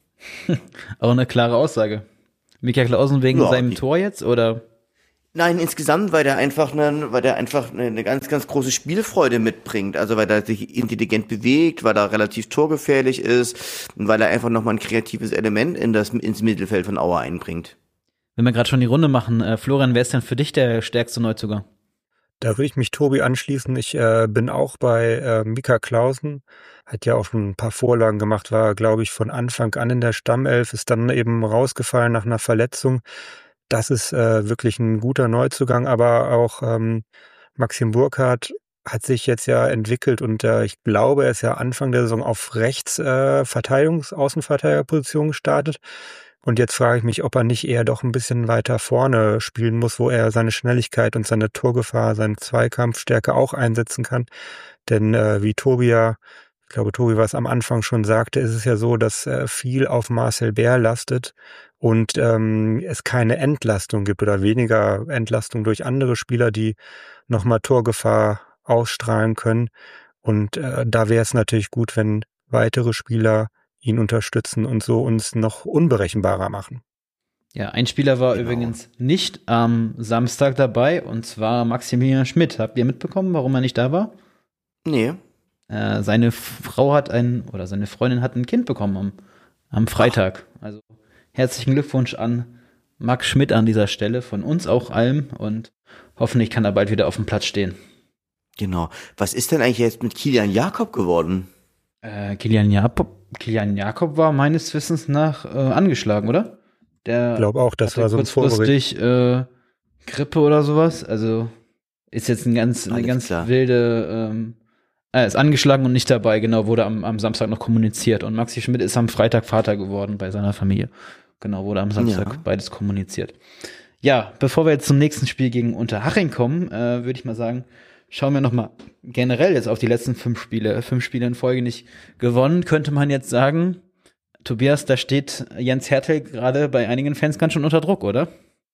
auch eine klare Aussage. Mika Clausen wegen Ja, seinem die- Tor jetzt, oder? Nein, insgesamt, weil der einfach eine, weil der einfach eine, eine ganz, ganz große Spielfreude mitbringt. Also weil er sich intelligent bewegt, weil er relativ torgefährlich ist und weil er einfach nochmal ein kreatives Element in das, ins Mittelfeld von Aue einbringt. Wenn wir gerade schon die Runde machen, äh, Florian, wer ist denn für dich der stärkste Neuzugang? Da würde ich mich Tobi anschließen. Ich äh, bin auch bei äh, Mika Clausen. Hat ja auch schon ein paar Vorlagen gemacht, war, glaube ich, von Anfang an in der Stammelf, ist dann eben rausgefallen nach einer Verletzung. Das ist äh, wirklich ein guter Neuzugang, aber auch ähm, Maxim Burkhardt hat sich jetzt ja entwickelt und äh, ich glaube, er ist ja Anfang der Saison auf rechts äh, Verteidigungs-, Außenverteidigerposition gestartet. Und jetzt frage ich mich, ob er nicht eher doch ein bisschen weiter vorne spielen muss, wo er seine Schnelligkeit und seine Torgefahr, seine Zweikampfstärke auch einsetzen kann. Denn äh, wie Tobi ja, ich glaube, Tobi was am Anfang schon sagte, ist es ja so, dass äh, viel auf Marcel Bär lastet und ähm, es keine Entlastung gibt oder weniger Entlastung durch andere Spieler, die nochmal Torgefahr ausstrahlen können. Und äh, da wäre es natürlich gut, wenn weitere Spieler ihn unterstützen und so uns noch unberechenbarer machen. Ja, ein Spieler war Genau. übrigens nicht am Samstag dabei, und zwar Maximilian Schmidt. Habt ihr mitbekommen, warum er nicht da war? Nee. Äh, seine Frau hat ein, oder seine Freundin hat ein Kind bekommen am, am Freitag. Also herzlichen Glückwunsch an Max Schmidt an dieser Stelle, von uns auch allen, und hoffentlich kann er bald wieder auf dem Platz stehen. Genau. Was ist denn eigentlich jetzt mit Kilian Jakob geworden? Äh, Kilian Jakob, Kilian Jakob war meines Wissens nach äh, angeschlagen, oder? Der Ich glaube auch, das hatte war so ein Vorbericht. kurzfristig äh, Grippe oder sowas. Also ist jetzt ein ganz, eine Alles ganz klar. wilde, ähm, er ist angeschlagen und nicht dabei, genau, wurde am, am Samstag noch kommuniziert. Und Maxi Schmidt ist am Freitag Vater geworden bei seiner Familie. Genau, wurde am Samstag Ja. beides kommuniziert. Ja, bevor wir jetzt zum nächsten Spiel gegen Unterhaching kommen, äh, würde ich mal sagen, schauen wir noch mal generell jetzt auf die letzten fünf Spiele. Fünf Spiele in Folge nicht gewonnen, könnte man jetzt sagen. Tobias, da steht Jens Hertel gerade bei einigen Fans ganz schön unter Druck, oder?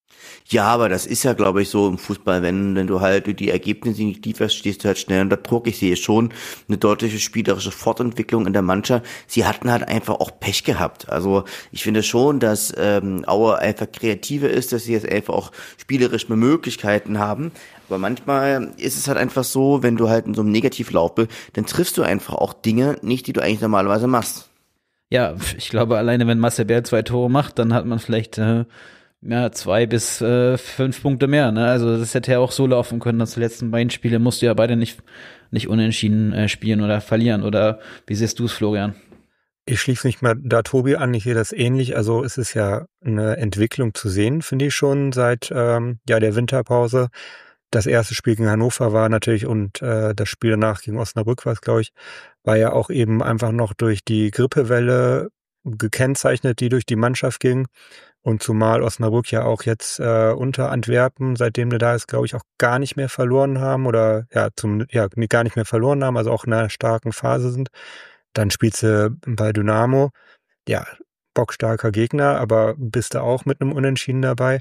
Ja, aber das ist ja, glaube ich, so im Fußball, wenn, wenn du halt durch die Ergebnisse nicht lieferst, stehst du halt schnell unter Druck. Ich sehe schon eine deutliche spielerische Fortentwicklung in der Mannschaft. Sie hatten halt einfach auch Pech gehabt. Also ich finde schon, dass ähm, Aue einfach kreativer ist, dass sie jetzt einfach auch spielerisch mehr Möglichkeiten haben. Aber manchmal ist es halt einfach so, wenn du halt in so einem Negativlauf bist, dann triffst du einfach auch Dinge nicht, die du eigentlich normalerweise machst. Ja, ich glaube, alleine wenn Marcel Bär zwei Tore macht, dann hat man vielleicht äh, ja, zwei bis äh, fünf Punkte mehr. Ne? Also das hätte ja auch so laufen können, dass die letzten beiden Spiele musst du ja beide nicht, nicht unentschieden äh, spielen oder verlieren. Oder wie siehst du es, Florian? Ich schließe mich mal da Tobi an, ich sehe das ähnlich. Also es ist ja eine Entwicklung zu sehen, finde ich schon, seit ähm, ja der Winterpause. Das erste Spiel gegen Hannover war natürlich und äh, das Spiel danach gegen Osnabrück war es, glaube ich, war ja auch eben einfach noch durch die Grippewelle gekennzeichnet, die durch die Mannschaft ging. Und zumal Osnabrück ja auch jetzt äh, unter Antwerpen, seitdem der da ist, glaube ich, auch gar nicht mehr verloren haben oder ja, zum ja gar nicht mehr verloren haben, also auch in einer starken Phase sind. Dann spielst du bei Dynamo, ja, bockstarker Gegner, aber bist du auch mit einem Unentschieden dabei.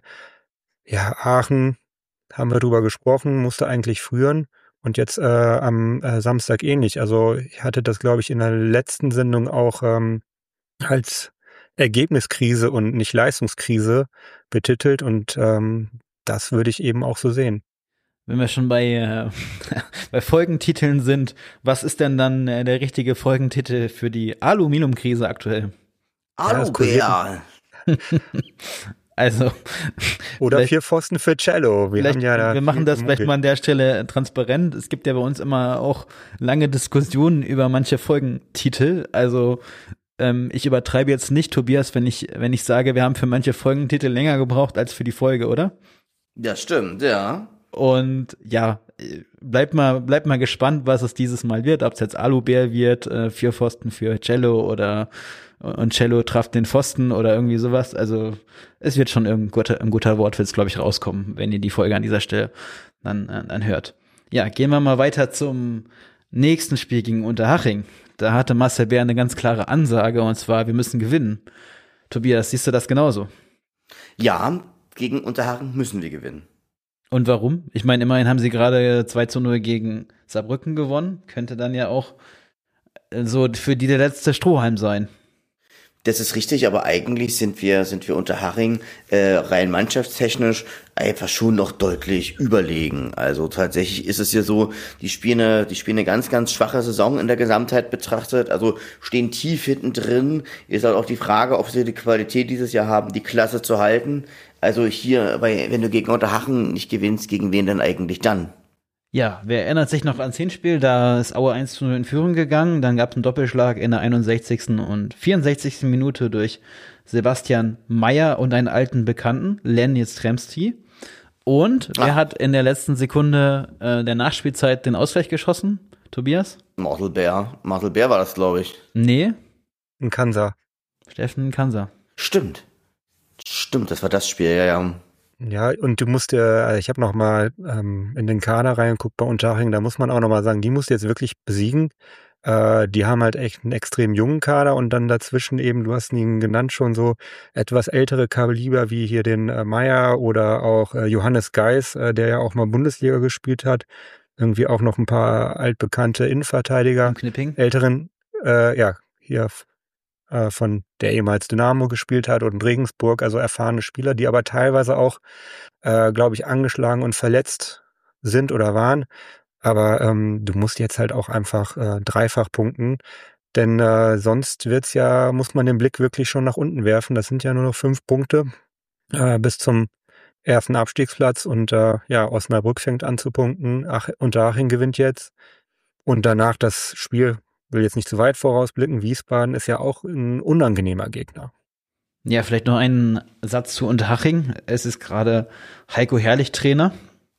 Ja, Aachen, haben wir drüber gesprochen, musste eigentlich führen und jetzt äh, am äh, Samstag ähnlich. Also ich hatte das, glaube ich, in der letzten Sendung auch ähm, als Ergebniskrise und nicht Leistungskrise betitelt und ähm, das würde ich eben auch so sehen. Wenn wir schon bei, äh, bei Folgentiteln sind, was ist denn dann äh, der richtige Folgentitel für die Aluminiumkrise aktuell? Alubär! Also Oder vielleicht- vier Pfosten für Cello. Wir, Vielleicht, haben ja da wir machen viel das vielleicht gemunkelt. mal an der Stelle transparent. Es gibt ja bei uns immer auch lange Diskussionen über manche Folgentitel. Also ähm, ich übertreibe jetzt nicht, Tobias, wenn ich, wenn ich sage, wir haben für manche Folgentitel länger gebraucht als für die Folge, oder? Das stimmt, ja. Und ja, bleibt mal, bleibt mal gespannt, was es dieses Mal wird, ob es jetzt Alubär wird, äh, vier Pfosten für Cello oder und Cello traf den Pfosten oder irgendwie sowas. Also es wird schon ein guter, ein guter Wortwitz, glaube ich, rauskommen, wenn ihr die Folge an dieser Stelle dann, dann hört. Ja, gehen wir mal weiter zum nächsten Spiel gegen Unterhaching. Da hatte Marcel Bär eine ganz klare Ansage, und zwar, wir müssen gewinnen. Tobias, siehst du das genauso? Ja, gegen Unterhaching müssen wir gewinnen. Und warum? Ich meine, immerhin haben sie gerade zwei zu null gegen Saarbrücken gewonnen. Könnte dann ja auch so für die der letzte Strohhalm sein. Das ist richtig, aber eigentlich sind wir, sind wir Unterhaching äh, rein mannschaftstechnisch einfach schon noch deutlich überlegen. Also tatsächlich ist es ja so, die spielen eine, die spielen eine ganz, ganz schwache Saison in der Gesamtheit betrachtet, also stehen tief hinten drin. Ist halt auch die Frage, ob sie die Qualität dieses Jahr haben, die Klasse zu halten. Also hier, weil wenn du gegen Unterhaching nicht gewinnst, gegen wen denn eigentlich dann? Ja, wer erinnert sich noch ans Hinspiel? Da ist Aue eins zu null in Führung gegangen. Dann gab es einen Doppelschlag in der einundsechzigsten und vierundsechzigsten Minute durch Sebastian Meyer und einen alten Bekannten, Len Jastrzemski. Und wer Ah. hat in der letzten Sekunde äh, der Nachspielzeit den Ausgleich geschossen? Tobias? Marcel Bär. Marcel Bär war das, glaube ich. Nee, Ein Kansa. Steffen Kanser. Stimmt. Stimmt, das war das Spiel, ja, ja. Ja, und du musst ja, ich habe noch mal ähm, in den Kader reingeguckt bei Unterhaching, da muss man auch noch mal sagen, die musst du jetzt wirklich besiegen. Äh, die haben halt echt einen extrem jungen Kader und dann dazwischen eben, du hast ihn genannt schon, so etwas ältere Kaliber wie hier den äh, Meier oder auch äh, Johannes Geis, äh, der ja auch mal Bundesliga gespielt hat. Irgendwie auch noch ein paar altbekannte Innenverteidiger. Im Knipping. Älteren, äh, ja, hier äh, von der ehemals Dynamo gespielt hat und Regensburg, also erfahrene Spieler, die aber teilweise auch, äh, glaube ich, angeschlagen und verletzt sind oder waren. Aber ähm, du musst jetzt halt auch einfach äh, dreifach punkten, denn äh, sonst wird's ja, muss man den Blick wirklich schon nach unten werfen. Das sind ja nur noch fünf Punkte äh, bis zum ersten Abstiegsplatz und äh, ja, Osnabrück fängt an zu punkten, Ach, Unterhaching gewinnt jetzt und danach das Spiel, will jetzt nicht zu weit vorausblicken, Wiesbaden ist ja auch ein unangenehmer Gegner. Ja, vielleicht noch einen Satz zu Unterhaching. Es ist gerade Heiko Herrlich Trainer.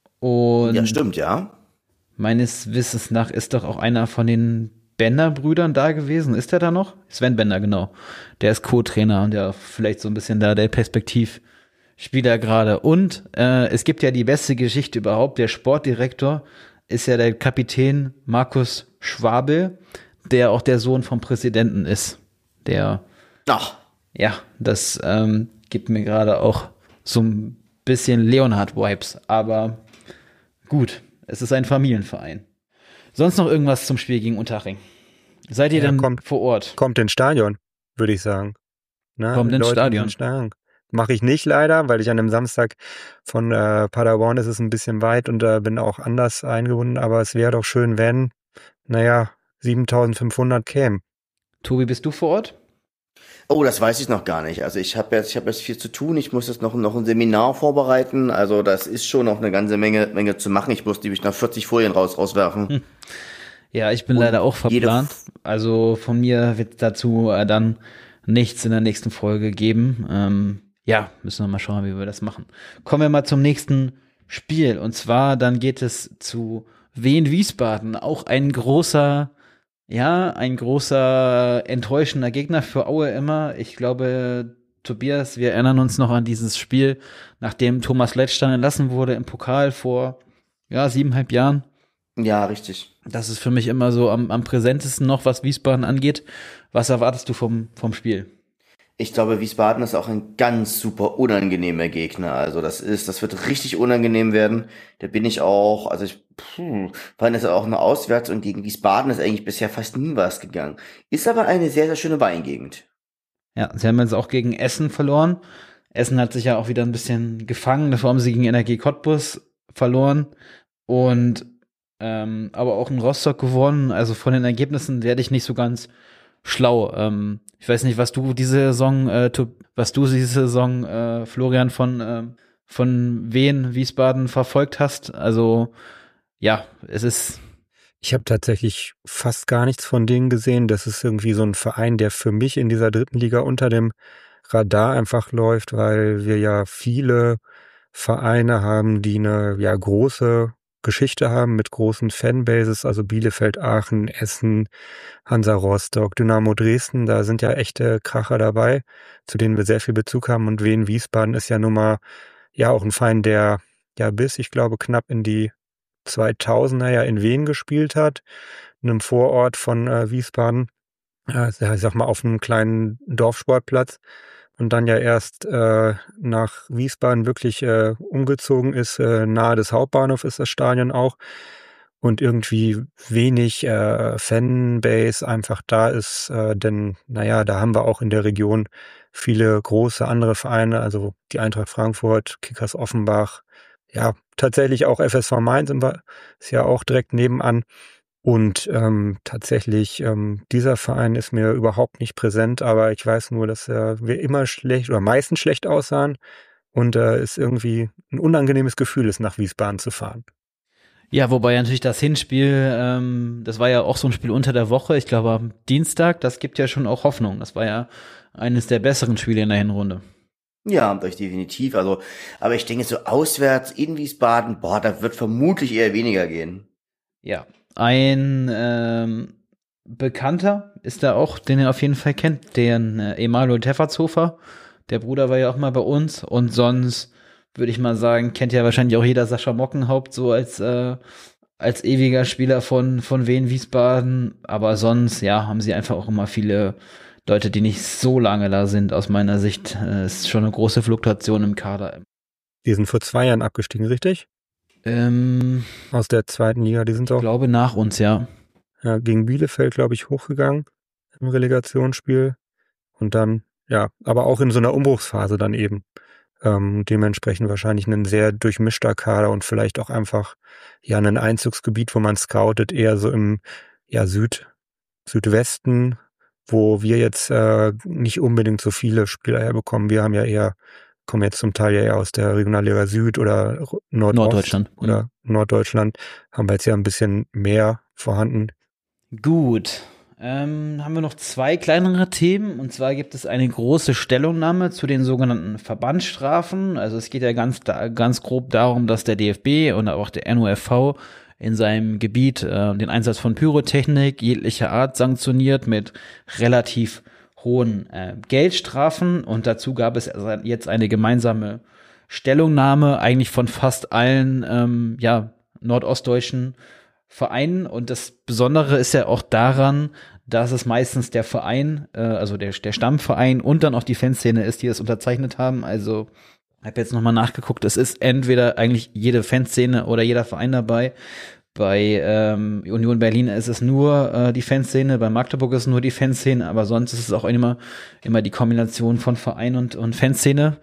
Und Ja, stimmt, ja. meines Wissens nach ist doch auch einer von den Bender-Brüdern da gewesen. Ist der da noch? Sven Bender, genau. Der ist Co-Trainer und ja vielleicht so ein bisschen da der Perspektivspieler gerade. Und äh, es gibt ja die beste Geschichte überhaupt. Der Sportdirektor ist ja der Kapitän Markus Schwabel, der auch der Sohn vom Präsidenten ist. Der, Ach, ja, das ähm, gibt mir gerade auch so ein bisschen Leonhard-Vibes. Aber gut, es ist ein Familienverein. Sonst noch irgendwas zum Spiel gegen Unterhaching? Seid ihr Ja, denn kommt- vor Ort? Kommt ins Stadion, würde ich sagen. Na, Kommt ins Leute, Stadion. ins Stadion. Mache ich nicht leider, weil ich an einem Samstag von äh, Paderborn, ist es ein bisschen weit und äh, bin auch anders eingebunden, aber es wäre doch schön, wenn, naja, siebentausendfünfhundert kämen. Tobi, bist du vor Ort? oh, das weiß ich noch gar nicht. Also ich habe jetzt, ich habe jetzt viel zu tun. Ich muss jetzt noch noch ein Seminar vorbereiten. Also das ist schon noch eine ganze Menge Menge zu machen. Ich muss nämlich noch vierzig Folien raus rauswerfen. Hm. Ja, ich bin Und leider auch jede- verplant. Also von mir wird dazu äh, dann nichts in der nächsten Folge geben. Ähm, ja, müssen wir mal schauen, wie wir das machen. Kommen wir mal zum nächsten Spiel. Und zwar dann geht es zu Wien Wiesbaden. Auch ein großer, ja, ein großer enttäuschender Gegner für Aue immer. Ich glaube, Tobias, wir erinnern uns noch an dieses Spiel, nachdem Thomas Letsch dann entlassen wurde im Pokal vor, ja, siebeneinhalb Jahren. Ja, richtig. Das ist für mich immer so am, am präsentesten noch, was Wiesbaden angeht. Was erwartest du vom, vom Spiel? Ich glaube, Wiesbaden ist auch ein ganz super unangenehmer Gegner. Also das ist, das wird richtig unangenehm werden. Da bin ich auch, also ich, puh, vor allem ist er auch eine Auswärts und gegen Wiesbaden ist eigentlich bisher fast nie was gegangen. Ist aber eine sehr, sehr schöne Weingegend. Ja, sie haben jetzt auch gegen Essen verloren. Essen hat sich ja auch wieder ein bisschen gefangen. Davor haben sie gegen Energie Cottbus verloren. Und ähm, aber auch in Rostock gewonnen. Also von den Ergebnissen werde ich nicht so ganz schlau. Ähm, ich weiß nicht, was du diese Saison, äh, tu, was du diese Saison, äh, Florian, von äh, von Wien Wiesbaden verfolgt hast. Also ja, es ist Ich habe tatsächlich fast gar nichts von denen gesehen. Das ist irgendwie so ein Verein, der für mich in dieser dritten Liga unter dem Radar einfach läuft, weil wir ja viele Vereine haben, die eine ja große Geschichte haben mit großen Fanbases, also Bielefeld, Aachen, Essen, Hansa Rostock, Dynamo Dresden, da sind ja echte Kracher dabei, zu denen wir sehr viel Bezug haben. Und Wien Wiesbaden ist ja nun mal ja auch ein Verein, der ja bis, ich glaube, knapp in die zweitausender ja in Wien gespielt hat, in einem Vorort von äh, Wiesbaden, äh, ich sag mal auf einem kleinen Dorfsportplatz. Und dann ja erst äh, nach Wiesbaden wirklich äh, umgezogen ist, äh, nahe des Hauptbahnhofs ist das Stadion auch. Und irgendwie wenig äh, Fanbase einfach da ist, äh, denn naja, da haben wir auch in der Region viele große andere Vereine, also die Eintracht Frankfurt, Kickers Offenbach, ja, tatsächlich auch F S V Mainz ist ja auch direkt nebenan. Und ähm, tatsächlich, ähm, dieser Verein ist mir überhaupt nicht präsent, aber ich weiß nur, dass äh, wir immer schlecht oder meistens schlecht aussahen und äh, es irgendwie ein unangenehmes Gefühl ist, nach Wiesbaden zu fahren. Ja, wobei natürlich das Hinspiel, ähm, das war ja auch so ein Spiel unter der Woche, ich glaube am Dienstag, das gibt ja schon auch Hoffnung. Das war ja eines der besseren Spiele in der Hinrunde. Ja, durch definitiv. Also, aber ich denke, so auswärts in Wiesbaden, boah, da wird vermutlich eher weniger gehen. Ja, ein ähm, Bekannter ist da auch, den ihr auf jeden Fall kennt, den äh, Emanuel Teffertshofer. Der Bruder war ja auch mal bei uns. Und sonst würde ich mal sagen, kennt ja wahrscheinlich auch jeder Sascha Mockenhaupt so als äh, als ewiger Spieler von von Wien Wiesbaden. Aber sonst, ja, haben sie einfach auch immer viele Leute, die nicht so lange da sind. Aus meiner Sicht äh, ist schon eine große Fluktuation im Kader. Die sind vor zwei Jahren abgestiegen, richtig? Ähm, Aus der zweiten Liga, die sind ich auch glaube nach uns, ja. ja, gegen Bielefeld, glaube ich, hochgegangen im Relegationsspiel. Und dann, ja, aber auch in so einer Umbruchsphase dann eben. Ähm, dementsprechend wahrscheinlich ein sehr durchmischter Kader und vielleicht auch einfach ja ein Einzugsgebiet, wo man scoutet, eher so im ja Süd, Südwesten, wo wir jetzt äh, nicht unbedingt so viele Spieler herbekommen. Wir haben ja eher, kommen jetzt zum Teil ja eher aus der Regionalliga Süd oder Nordost Norddeutschland. oder Norddeutschland, haben wir jetzt ja ein bisschen mehr vorhanden. Gut. Ähm, haben wir noch zwei kleinere Themen, und zwar gibt es eine große Stellungnahme zu den sogenannten Verbandsstrafen. Also es geht ja ganz, ganz grob darum, dass der D F B und auch der N O F V in seinem Gebiet äh, den Einsatz von Pyrotechnik jeglicher Art sanktioniert mit relativ hohen äh, Geldstrafen, und dazu gab es jetzt eine gemeinsame Stellungnahme eigentlich von fast allen ähm, ja, nordostdeutschen Vereinen, und das Besondere ist ja auch daran, dass es meistens der Verein, äh, also der, der Stammverein und dann auch die Fanszene ist, die das unterzeichnet haben. Also ich habe jetzt nochmal nachgeguckt, es ist entweder eigentlich jede Fanszene oder jeder Verein dabei. Bei ähm, Union Berlin ist es nur äh, die Fanszene, bei Magdeburg ist es nur die Fanszene, aber sonst ist es auch immer, immer die Kombination von Verein und, und Fanszene.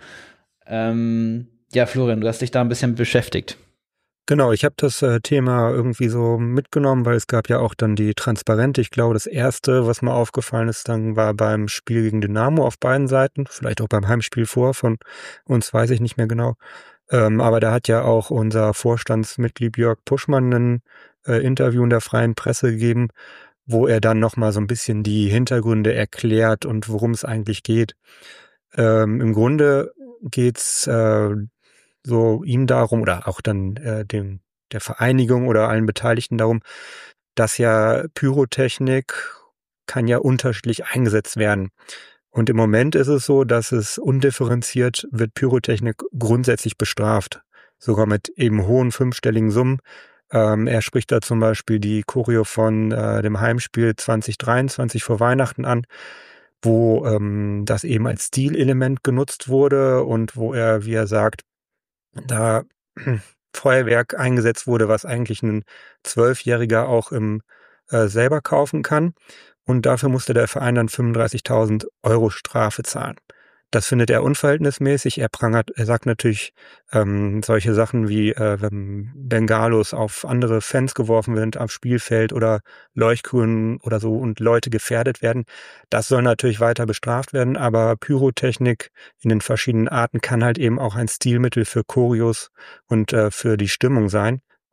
Ähm, ja, Florian, du hast dich da ein bisschen beschäftigt. Genau, ich habe das äh, Thema irgendwie so mitgenommen, weil es gab ja auch dann die Transparente. Ich glaube, das erste, was mir aufgefallen ist, dann war beim Spiel gegen Dynamo auf beiden Seiten, vielleicht auch beim Heimspiel vor von uns, weiß ich nicht mehr genau. Ähm, aber da hat ja auch unser Vorstandsmitglied Jörg Puschmann ein äh, Interview in der Freien Presse gegeben, wo er dann nochmal so ein bisschen die Hintergründe erklärt und worum es eigentlich geht. Ähm, im Grunde geht's äh, so ihm darum oder auch dann äh, dem der Vereinigung oder allen Beteiligten darum, dass ja Pyrotechnik kann ja unterschiedlich eingesetzt werden. Und im Moment ist es so, dass es undifferenziert wird Pyrotechnik grundsätzlich bestraft, sogar mit eben hohen fünfstelligen Summen. Ähm, er spricht da zum Beispiel die Choreo von äh, dem Heimspiel zwanzig dreiundzwanzig vor Weihnachten an, wo ähm, das eben als Stilelement genutzt wurde und wo er, wie er sagt, da Feuerwerk eingesetzt wurde, was eigentlich ein Zwölfjähriger auch im äh, selber kaufen kann. Und dafür musste der Verein dann fünfunddreißigtausend Euro Strafe zahlen. Das findet er unverhältnismäßig. Er prangert, er sagt natürlich ähm, solche Sachen wie, äh, wenn Bengalos auf andere Fans geworfen werden, am Spielfeld oder Leuchtgrün oder so und Leute gefährdet werden. Das soll natürlich weiter bestraft werden, aber Pyrotechnik in den verschiedenen Arten kann halt eben auch ein Stilmittel für Choreos und äh, für die Stimmung sein.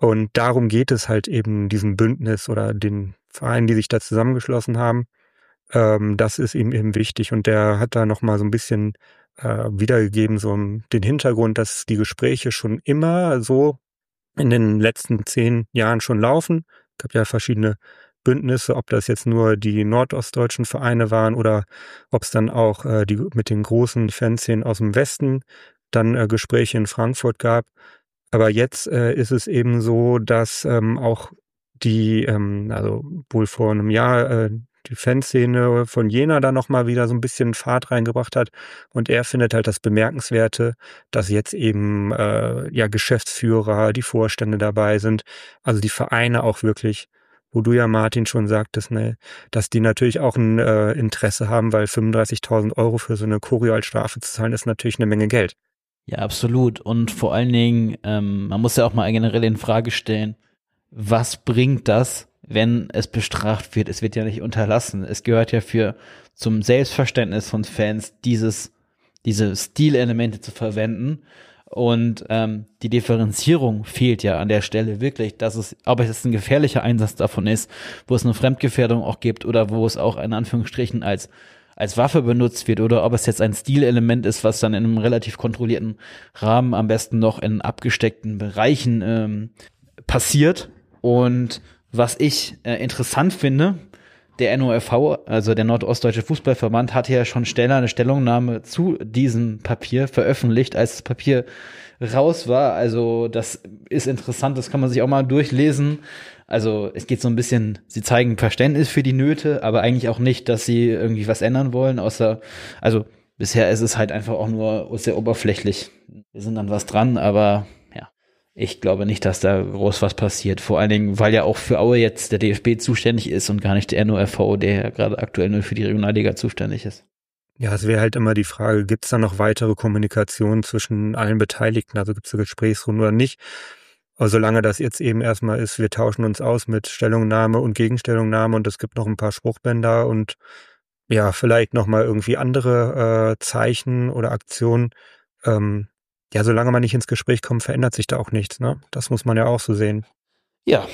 Und darum geht es halt eben diesem Bündnis oder den Vereinen, die sich da zusammengeschlossen haben. Ähm, das ist ihm eben wichtig. Und der hat da nochmal so ein bisschen äh, wiedergegeben, so den Hintergrund, dass die Gespräche schon immer so in den letzten zehn Jahren schon laufen. Es gab ja verschiedene Bündnisse, ob das jetzt nur die nordostdeutschen Vereine waren oder ob es dann auch äh, die mit den großen Fanszenen aus dem Westen dann äh, Gespräche in Frankfurt gab. Aber jetzt äh, ist es eben so, dass ähm, auch die, ähm, also wohl vor einem Jahr äh, die Fanszene von Jena da nochmal wieder so ein bisschen Fahrt reingebracht hat. Und er findet halt das Bemerkenswerte, dass jetzt eben äh, ja Geschäftsführer, die Vorstände dabei sind, also die Vereine auch wirklich, wo du ja, Martin, schon sagtest, ne, dass die natürlich auch ein äh, Interesse haben, weil fünfunddreißigtausend Euro für so eine Choreo als Strafe zu zahlen, ist natürlich eine Menge Geld. Ja, absolut. Und vor allen Dingen, ähm, man muss ja auch mal generell in Frage stellen, was bringt das, wenn es bestraft wird? Es wird ja nicht unterlassen. Es gehört ja für zum Selbstverständnis von Fans, dieses diese Stilelemente zu verwenden. Und ähm, die Differenzierung fehlt ja an der Stelle wirklich, dass es, ob es jetzt ein gefährlicher Einsatz davon ist, wo es eine Fremdgefährdung auch gibt oder wo es auch in Anführungsstrichen als als Waffe benutzt wird oder ob es jetzt ein Stilelement ist, was dann in einem relativ kontrollierten Rahmen am besten noch in abgesteckten Bereichen ähm, passiert. Und was ich äh, interessant finde, der N O F V, also der Nordostdeutsche Fußballverband, hatte ja schon schneller eine Stellungnahme zu diesem Papier veröffentlicht, als das Papier raus war. Also das ist interessant, das kann man sich auch mal durchlesen. Also es geht so ein bisschen, sie zeigen Verständnis für die Nöte, aber eigentlich auch nicht, dass sie irgendwie was ändern wollen, außer, also bisher ist es halt einfach auch nur sehr oberflächlich. Wir sind dann was dran, aber ja, ich glaube nicht, dass da groß was passiert. Vor allen Dingen, weil ja auch für Aue jetzt der D F B zuständig ist und gar nicht der N O F V, der ja gerade aktuell nur für die Regionalliga zuständig ist. Ja, es wäre halt immer die Frage, gibt es da noch weitere Kommunikation zwischen allen Beteiligten? Also gibt es eine Gesprächsrunde oder nicht? Aber solange das jetzt eben erstmal ist, wir tauschen uns aus mit Stellungnahme und Gegenstellungnahme und es gibt noch ein paar Spruchbänder und ja, vielleicht nochmal irgendwie andere äh, Zeichen oder Aktionen. Ähm, ja, solange man nicht ins Gespräch kommt, verändert sich da auch nichts, ne? Das muss man ja auch so sehen. Ja,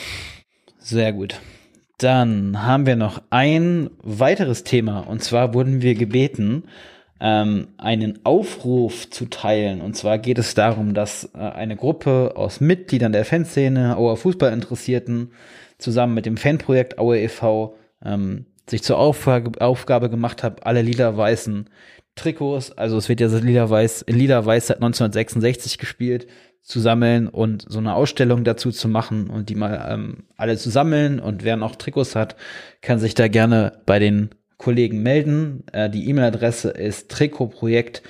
sehr gut. Dann haben wir noch ein weiteres Thema und zwar wurden wir gebeten, ähm, einen Aufruf zu teilen. Und zwar geht es darum, dass äh, eine Gruppe aus Mitgliedern der Fanszene, Auer Fußballinteressierten, zusammen mit dem Fanprojekt Aue e V ähm, sich zur Aufgabe, Aufgabe gemacht hat, alle lila-weißen Trikots, also es wird ja so lila-weiß, in lila-weiß seit neunzehnhundertsechsundsechzig gespielt, zu sammeln und so eine Ausstellung dazu zu machen und die mal ähm, alle zu sammeln. Und wer noch Trikots hat, kann sich da gerne bei den Kollegen melden. Äh, die E-Mail-Adresse ist trikotprojekt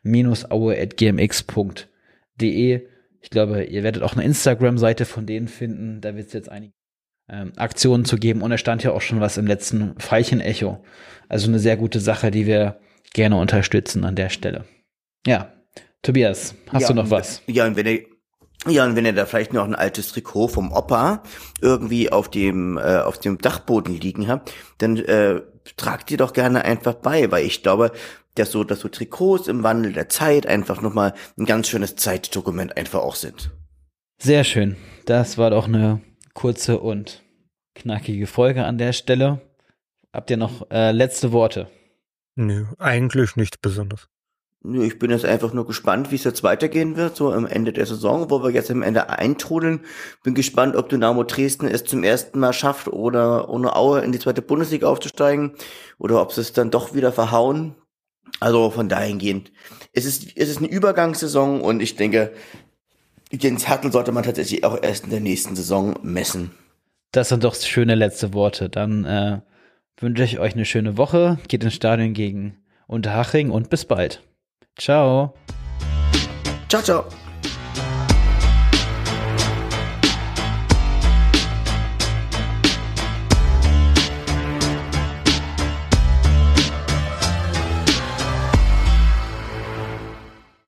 aue at g m x punkt d e. Ich glaube, ihr werdet auch eine Instagram-Seite von denen finden. Da wird es jetzt einige ähm, Aktionen zu geben. Und da stand ja auch schon was im letzten Veilchen-Echo. Also eine sehr gute Sache, die wir gerne unterstützen an der Stelle. Ja, Tobias, hast ja, du noch was? Ja, und wenn ihr Ja, und wenn ihr da vielleicht noch ein altes Trikot vom Opa irgendwie auf dem äh, auf dem Dachboden liegen habt, dann äh, tragt ihr doch gerne einfach bei, weil ich glaube, dass so, dass so Trikots im Wandel der Zeit einfach nochmal ein ganz schönes Zeitdokument einfach auch sind. Sehr schön. Das war doch eine kurze und knackige Folge an der Stelle. Habt ihr noch äh, letzte Worte? Nö, eigentlich nichts Besonderes. Nö, ich bin jetzt einfach nur gespannt, wie es jetzt weitergehen wird, so am Ende der Saison, wo wir jetzt am Ende eintrudeln. Bin gespannt, ob Dynamo Dresden es zum ersten Mal schafft, oder ohne Aue in die zweite Bundesliga aufzusteigen, oder ob sie es dann doch wieder verhauen. Also von dahingehend, es ist, es ist eine Übergangssaison und ich denke, Jens Hertel sollte man tatsächlich auch erst in der nächsten Saison messen. Das sind doch schöne letzte Worte. Dann äh, wünsche ich euch eine schöne Woche. Geht ins Stadion gegen Unterhaching und bis bald. Ciao. Ciao, ciao.